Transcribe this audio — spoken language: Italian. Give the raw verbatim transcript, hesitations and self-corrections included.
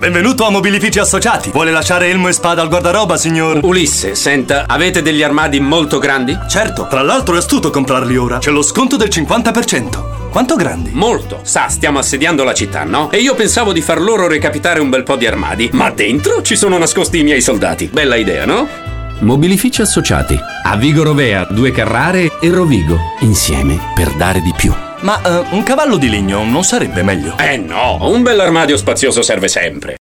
Benvenuto a Mobilifici Associati. Vuole lasciare elmo e spada al guardaroba, signor? Ulisse, senta, avete degli armadi molto grandi? Certo, tra l'altro è astuto comprarli ora. C'è lo sconto del cinquanta per cento. Quanto grandi? Molto. Sa, stiamo assediando la città, no? E io pensavo di far loro recapitare un bel po' di armadi, ma dentro ci sono nascosti i miei soldati. Bella idea, no? Mobilifici Associati. A Vigo Rovea, Due Carrare e Rovigo. Insieme per dare di più. Ma uh, un cavallo di legno non sarebbe meglio? Eh no, un bell'armadio spazioso serve sempre.